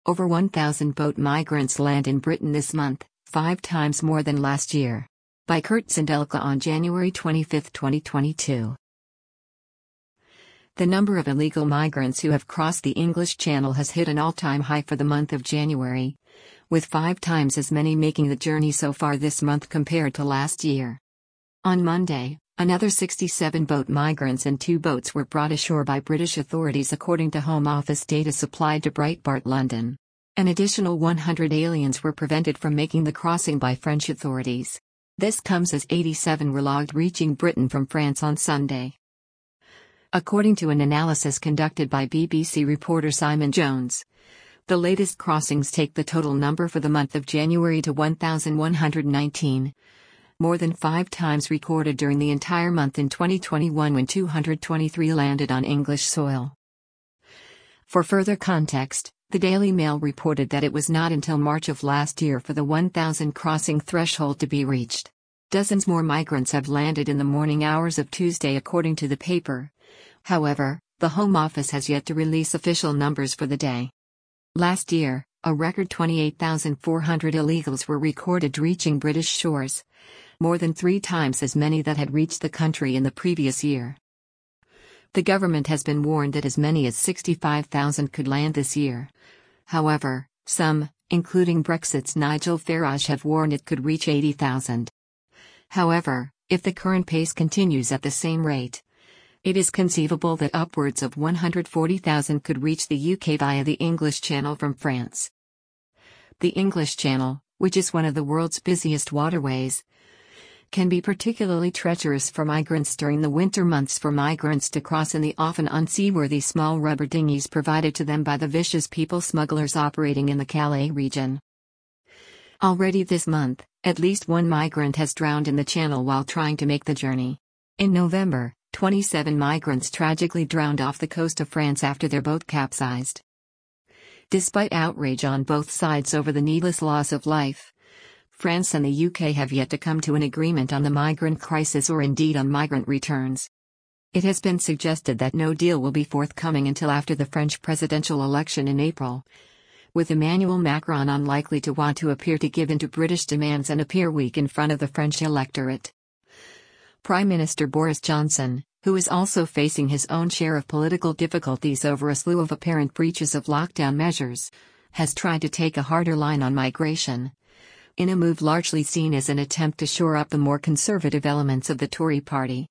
Over 1,000 boat migrants land in Britain this month, 5 times more than last year. By Kurt Zindelka on January 25, 2022. The number of illegal migrants who have crossed the English Channel has hit an all-time high for the month of January, with 5 times as many making the journey so far this month compared to last year. On Monday, another 67 boat migrants and 2 boats were brought ashore by British authorities according to Home Office data supplied to Breitbart London. An additional 100 aliens were prevented from making the crossing by French authorities. This comes as 87 were logged reaching Britain from France on Sunday. According to an analysis conducted by BBC reporter Simon Jones, the latest crossings take the total number for the month of January to 1,119. More than 5 times recorded during the entire month in 2021 when 223 landed on English soil. For further context, the Daily Mail reported that it was not until March of last year for the 1,000 crossing threshold to be reached. Dozens more migrants have landed in the morning hours of Tuesday according to the paper. However, the Home Office has yet to release official numbers for the day. Last year, a record 28,400 illegals were recorded reaching British shores, more than 3 times as many that had reached the country in the previous year. The government has been warned that as many as 65,000 could land this year. However, some, including Brexit's Nigel Farage, have warned it could reach 80,000. However, if the current pace continues at the same rate, it is conceivable that upwards of 140,000 could reach the UK via the English Channel from France. The English Channel, which is one of the world's busiest waterways, can be particularly treacherous for migrants during the winter months for migrants to cross in the often unseaworthy small rubber dinghies provided to them by the vicious people smugglers operating in the Calais region. Already this month, at least 1 migrant has drowned in the channel while trying to make the journey. In November, 27 migrants tragically drowned off the coast of France after their boat capsized. Despite outrage on both sides over the needless loss of life, France and the UK have yet to come to an agreement on the migrant crisis or indeed on migrant returns. It has been suggested that no deal will be forthcoming until after the French presidential election in April, with Emmanuel Macron unlikely to want to appear to give in to British demands and appear weak in front of the French electorate. Prime Minister Boris Johnson, who is also facing his own share of political difficulties over a slew of apparent breaches of lockdown measures, has tried to take a harder line on migration, in a move largely seen as an attempt to shore up the more conservative elements of the Tory party.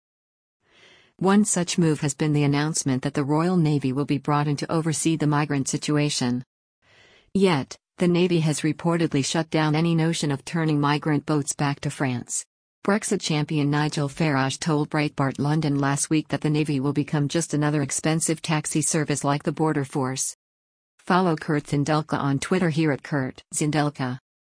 One such move has been the announcement that the Royal Navy will be brought in to oversee the migrant situation. Yet, the Navy has reportedly shut down any notion of turning migrant boats back to France. Brexit champion Nigel Farage told Breitbart London last week that the Navy will become just another expensive taxi service like the Border Force. Follow Kurt Zindelka on Twitter here at Kurt Zindelka.